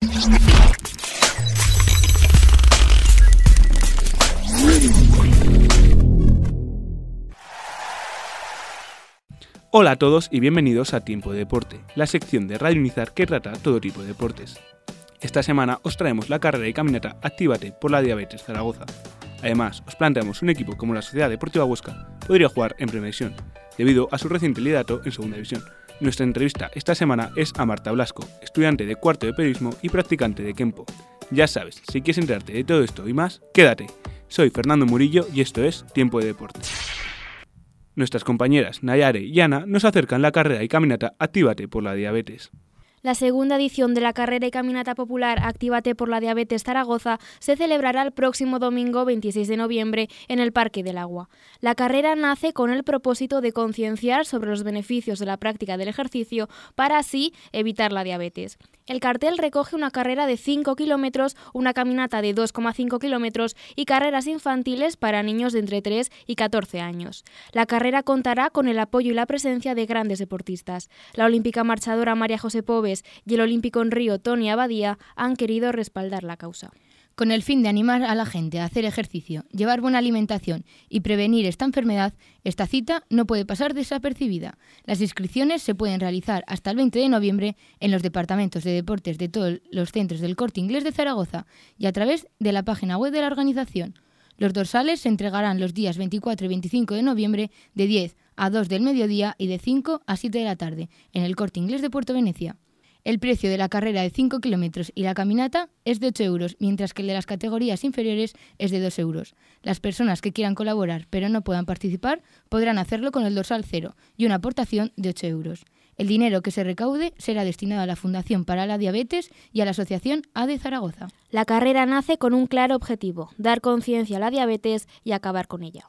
Hola a todos y bienvenidos a Tiempo de Deporte, la sección de Radio Unizar que trata todo tipo de deportes. Esta semana os traemos la carrera y caminata Actívate por la Diabetes Zaragoza. Además, os planteamos un equipo como la Sociedad Deportiva Huesca podría jugar en Primera División, debido a su reciente liderato en Segunda División. Nuestra entrevista esta semana es a Marta Blasco, estudiante de cuarto de periodismo y practicante de Kempo. Ya sabes, si quieres enterarte de todo esto y más, quédate. Soy Fernando Murillo y esto es Tiempo de Deporte. Nuestras compañeras Nayare y Ana nos acercan la carrera y caminata Actívate por la Diabetes. La segunda edición de la carrera y caminata popular Actívate por la Diabetes Zaragoza se celebrará el próximo domingo 26 de noviembre en el Parque del Agua. La carrera nace con el propósito de concienciar sobre los beneficios de la práctica del ejercicio para así evitar la diabetes. El cartel recoge una carrera de 5 kilómetros, una caminata de 2,5 kilómetros y carreras infantiles para niños de entre 3 y 14 años. La carrera contará con el apoyo y la presencia de grandes deportistas. La olímpica marchadora María José Pobes y el olímpico en Río Tony Abadía han querido respaldar la causa. Con el fin de animar a la gente a hacer ejercicio, llevar buena alimentación y prevenir esta enfermedad, esta cita no puede pasar desapercibida. Las inscripciones se pueden realizar hasta el 20 de noviembre en los departamentos de deportes de todos los centros del Corte Inglés de Zaragoza y a través de la página web de la organización. Los dorsales se entregarán los días 24 y 25 de noviembre de 10 a 2 del mediodía y de 5 a 7 de la tarde en el Corte Inglés de Puerto Venecia. El precio de la carrera de 5 kilómetros y la caminata es de 8 euros, mientras que el de las categorías inferiores es de 2 euros. Las personas que quieran colaborar pero no puedan participar podrán hacerlo con el dorsal 0 y una aportación de 8 euros. El dinero que se recaude será destinado a la Fundación para la Diabetes y a la Asociación ADE Zaragoza. La carrera nace con un claro objetivo: dar conciencia a la diabetes y acabar con ella.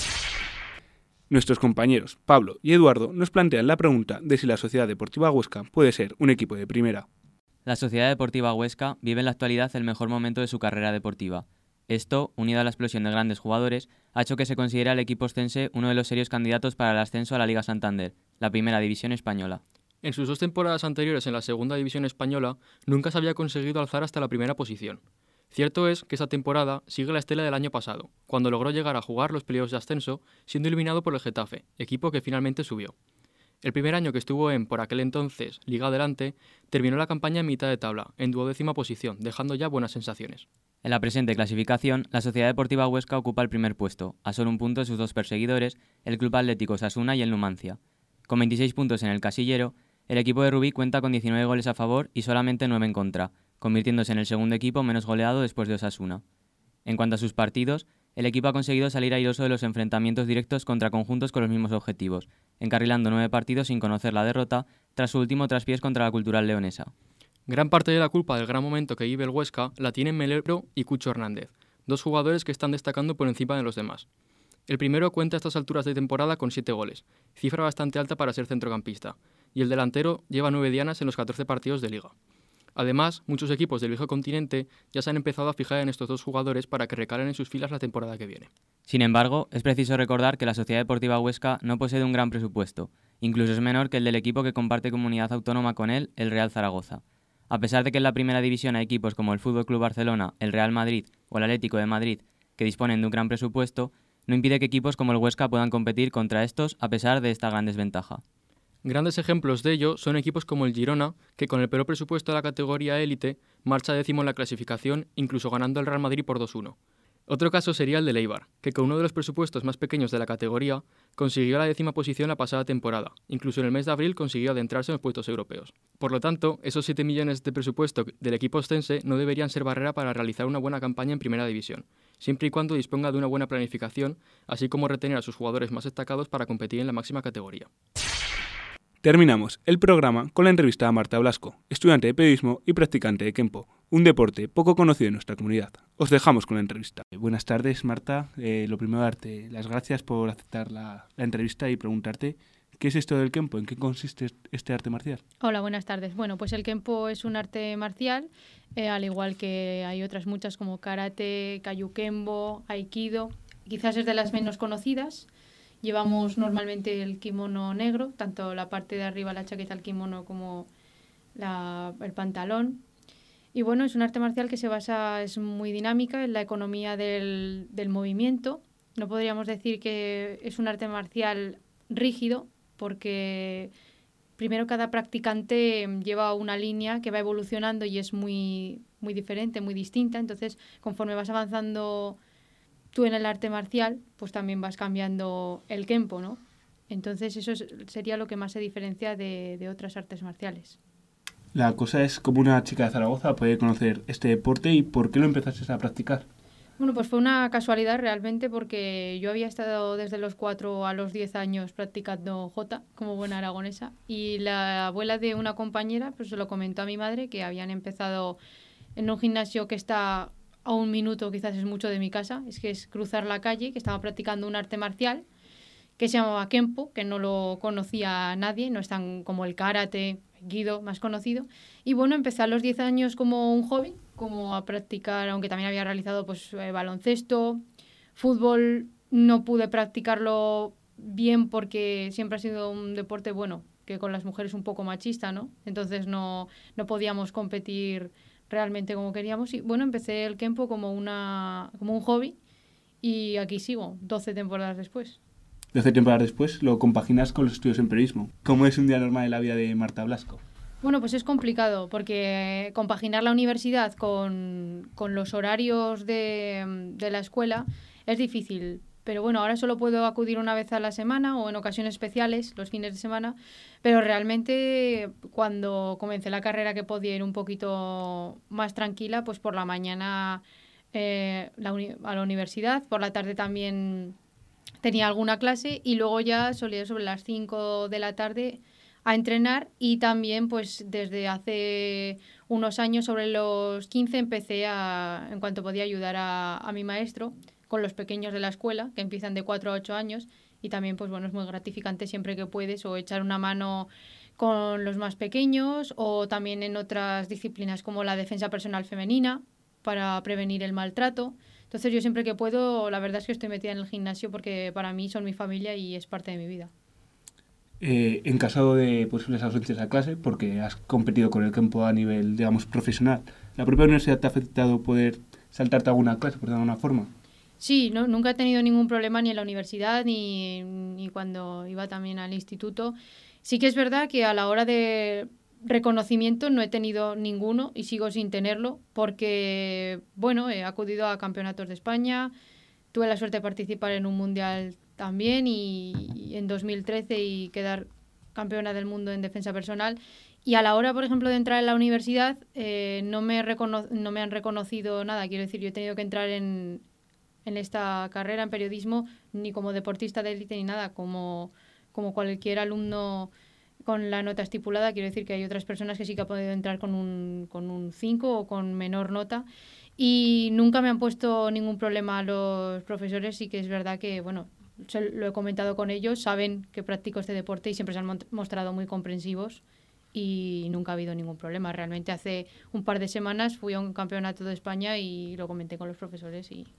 Nuestros compañeros Pablo y Eduardo nos plantean la pregunta de si la Sociedad Deportiva Huesca puede ser un equipo de primera. La Sociedad Deportiva Huesca vive en la actualidad el mejor momento de su carrera deportiva. Esto, unido a la explosión de grandes jugadores, ha hecho que se considere al equipo ostense uno de los serios candidatos para el ascenso a la Liga Santander, la primera división española. En sus 2 temporadas anteriores en la segunda división española, nunca se había conseguido alzar hasta la primera posición. Cierto es que esa temporada sigue la estela del año pasado, cuando logró llegar a jugar los playoffs de ascenso, siendo eliminado por el Getafe, equipo que finalmente subió. El primer año que estuvo en, por aquel entonces, Liga Adelante, terminó la campaña en mitad de tabla, en 12ª posición, dejando ya buenas sensaciones. En la presente clasificación, la Sociedad Deportiva Huesca ocupa el primer puesto, a solo un punto de sus 2 perseguidores, el Club Atlético Osasuna y el Numancia. Con 26 puntos en el casillero, el equipo de Rubí cuenta con 19 goles a favor y solamente 9 en contra, convirtiéndose en el segundo equipo menos goleado después de Osasuna. En cuanto a sus partidos, el equipo ha conseguido salir airoso de los enfrentamientos directos contra conjuntos con los mismos objetivos, encarrilando 9 partidos sin conocer la derrota tras su último traspiés contra la Cultural Leonesa. Gran parte de la culpa del gran momento que vive el Huesca la tienen Melero y Cucho Hernández, 2 jugadores que están destacando por encima de los demás. El primero cuenta a estas alturas de temporada con 7 goles, cifra bastante alta para ser centrocampista, y el delantero lleva 9 dianas en los 14 partidos de liga. Además, muchos equipos del viejo continente ya se han empezado a fijar en estos 2 jugadores para que recalen en sus filas la temporada que viene. Sin embargo, es preciso recordar que la Sociedad Deportiva Huesca no posee un gran presupuesto, incluso es menor que el del equipo que comparte comunidad autónoma con él, el Real Zaragoza. A pesar de que en la primera división hay equipos como el FC Barcelona, el Real Madrid o el Atlético de Madrid que disponen de un gran presupuesto, no impide que equipos como el Huesca puedan competir contra estos a pesar de esta gran desventaja. Grandes ejemplos de ello son equipos como el Girona, que con el peor presupuesto de la categoría élite marcha 10º en la clasificación, incluso ganando al Real Madrid por 2-1. Otro caso sería el de Eibar, que con uno de los presupuestos más pequeños de la categoría consiguió la 10ª posición la pasada temporada, incluso en el mes de abril consiguió adentrarse en los puestos europeos. Por lo tanto, esos 7 millones de presupuesto del equipo ostense no deberían ser barrera para realizar una buena campaña en primera división, siempre y cuando disponga de una buena planificación, así como retener a sus jugadores más destacados para competir en la máxima categoría. Terminamos el programa con la entrevista a Marta Blasco, estudiante de periodismo y practicante de Kempo, un deporte poco conocido en nuestra comunidad. Os dejamos con la entrevista. Buenas tardes, Marta. Lo primero, darte las gracias por aceptar la entrevista y preguntarte ¿qué es esto del Kempo? ¿En qué consiste este arte marcial? Hola, buenas tardes. Bueno, pues el Kempo es un arte marcial, al igual que hay otras muchas como karate, kayukembo, aikido. Quizás es de las menos conocidas. Llevamos normalmente el kimono negro, tanto la parte de arriba, la chaqueta del kimono, como el pantalón. Y bueno, es un arte marcial que es muy dinámica en la economía del movimiento. No podríamos decir que es un arte marcial rígido, porque primero cada practicante lleva una línea que va evolucionando y es muy, muy diferente, muy distinta. Entonces, conforme vas avanzando tú en el arte marcial, pues también vas cambiando el Kenpo, ¿no? Entonces, sería lo que más se diferencia de otras artes marciales. La cosa es cómo una chica de Zaragoza puede conocer este deporte y por qué lo empezaste a practicar. Bueno, pues fue una casualidad realmente, porque yo había estado desde los 4 a los 10 años practicando jota como buena aragonesa, y la abuela de una compañera pues se lo comentó a mi madre, que habían empezado en un gimnasio que está a 1 minuto, quizás es mucho, de mi casa, es cruzar la calle, que estaba practicando un arte marcial que se llamaba Kenpo, que no lo conocía nadie, no es tan como el karate, Guido, más conocido. Y bueno, empecé a los 10 años como un hobby, como a practicar, aunque también había realizado pues baloncesto, fútbol. No pude practicarlo bien porque siempre ha sido un deporte, bueno, que con las mujeres un poco machista, ¿no? Entonces no podíamos competir realmente como queríamos. Y bueno, empecé el Kenpo como un hobby, y aquí sigo, 12 temporadas después. 12 temporadas después lo compaginas con los estudios en periodismo. ¿Cómo es un día normal en la vida de Marta Blasco? Bueno, pues es complicado, porque compaginar la universidad con los horarios de la escuela es difícil. Pero bueno, ahora solo puedo acudir una vez a la semana o en ocasiones especiales, los fines de semana. Pero realmente cuando comencé la carrera, que podía ir un poquito más tranquila, pues por la mañana a la universidad, por la tarde también tenía alguna clase, y luego ya solía sobre las 5 de la tarde a entrenar. Y también pues desde hace unos años, sobre los 15, empecé en cuanto podía, ayudar a mi maestro con los pequeños de la escuela, que empiezan de 4 a 8 años, y también pues bueno, es muy gratificante siempre que puedes, o echar una mano con los más pequeños, o también en otras disciplinas como la defensa personal femenina para prevenir el maltrato. Entonces yo siempre que puedo, la verdad es que estoy metida en el gimnasio, porque para mí son mi familia y es parte de mi vida. En caso de posibles ausencias a clase, porque has competido con el Kenpo a nivel, digamos, profesional, ¿la propia universidad te ha afectado poder saltarte alguna clase, por de alguna forma? Sí, no, nunca he tenido ningún problema, ni en la universidad ni cuando iba también al instituto. Sí que es verdad que a la hora de reconocimiento no he tenido ninguno, y sigo sin tenerlo, porque bueno, he acudido a campeonatos de España, tuve la suerte de participar en un mundial también, y en 2013, y quedar campeona del mundo en defensa personal. Y a la hora, por ejemplo, de entrar en la universidad, no me han reconocido nada. Quiero decir, yo he tenido que entrar en esta carrera, en periodismo, ni como deportista de élite ni nada, como cualquier alumno con la nota estipulada. Quiero decir que hay otras personas que sí que han podido entrar con un 5 o con menor nota, y nunca me han puesto ningún problema los profesores. Sí que es verdad que, bueno, lo he comentado con ellos, saben que practico este deporte y siempre se han mostrado muy comprensivos, y nunca ha habido ningún problema. Realmente hace un par de semanas fui a un campeonato de España y lo comenté con los profesores. Y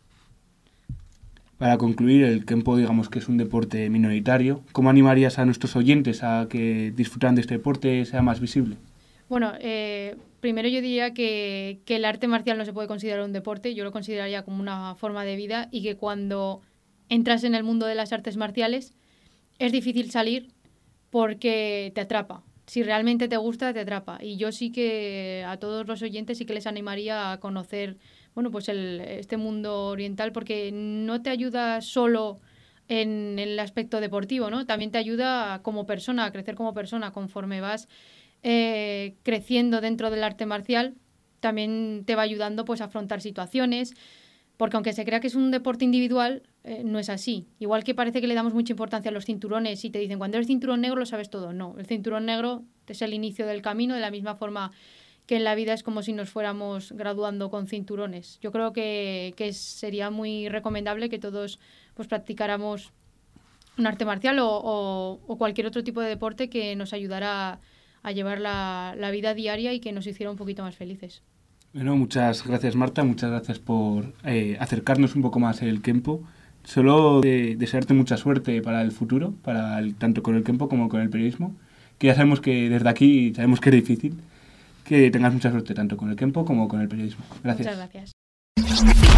para concluir, el Kenpo, digamos que es un deporte minoritario. ¿Cómo animarías a nuestros oyentes a que disfrutan de este deporte, sea más visible? Bueno, primero yo diría que el arte marcial no se puede considerar un deporte, yo lo consideraría como una forma de vida, y que cuando entras en el mundo de las artes marciales es difícil salir, porque te atrapa. Si realmente te gusta, te atrapa. Y yo sí que a todos los oyentes sí que les animaría a conocer, bueno, pues este mundo oriental, porque no te ayuda solo en el aspecto deportivo, ¿no? También te ayuda como persona, a crecer como persona. Conforme vas creciendo dentro del arte marcial, también te va ayudando pues a afrontar situaciones, porque aunque se crea que es un deporte individual, no es así. Igual que parece que le damos mucha importancia a los cinturones y te dicen, cuando eres cinturón negro lo sabes todo. No, el cinturón negro es el inicio del camino, de la misma forma que en la vida es como si nos fuéramos graduando con cinturones. Yo creo que sería muy recomendable que todos pues practicáramos un arte marcial o cualquier otro tipo de deporte que nos ayudara a llevar la vida diaria y que nos hiciera un poquito más felices. Bueno, muchas gracias, Marta, muchas gracias por acercarnos un poco más el Kenpo. Solo desearte mucha suerte para el futuro, tanto con el Kenpo como con el periodismo, que ya sabemos que desde aquí sabemos que es difícil, Que tengas mucha suerte tanto con el Kenpo como con el periodismo. Gracias. Muchas gracias.